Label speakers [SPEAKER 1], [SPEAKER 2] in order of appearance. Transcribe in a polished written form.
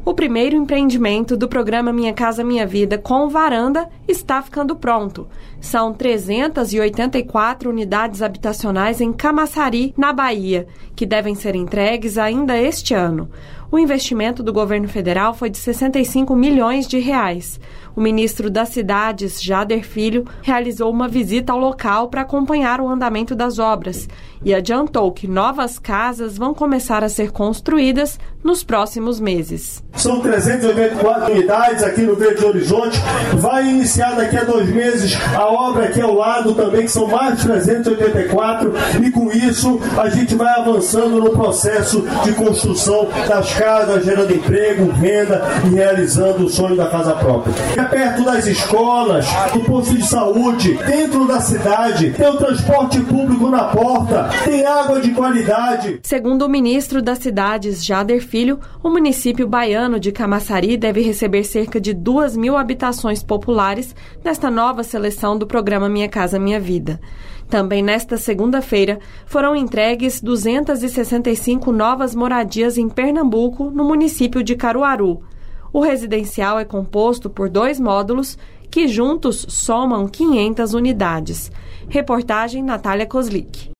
[SPEAKER 1] O primeiro empreendimento do programa Minha Casa Minha Vida com varanda está ficando pronto. São 384 unidades habitacionais em Camaçari, na Bahia, que devem ser entregues ainda este ano. O investimento do governo federal foi de 65 milhões de reais. O ministro das Cidades, Jader Filho, realizou uma visita ao local para acompanhar o andamento das obras e adiantou que novas casas vão começar a ser construídas nos próximos meses.
[SPEAKER 2] São 384 unidades aqui no Verde Horizonte. Vai iniciar daqui a 2 meses a obra aqui ao lado também, que são mais de 384, e com isso a gente vai avançando no processo de construção das casas, gerando emprego, renda e realizando o sonho da casa própria. É perto das escolas, do posto de saúde, dentro da cidade, tem o transporte público na porta, tem água de qualidade.
[SPEAKER 1] Segundo o ministro das Cidades, Jader Filho, o município baiano de Camaçari deve receber cerca de 2.000 habitações populares nesta nova seleção do programa Minha Casa Minha Vida. Também nesta segunda-feira foram entregues 265 novas moradias em Pernambuco, no município de Caruaru. O residencial é composto por 2 módulos que juntos somam 500 unidades. Reportagem Natália Kozlik.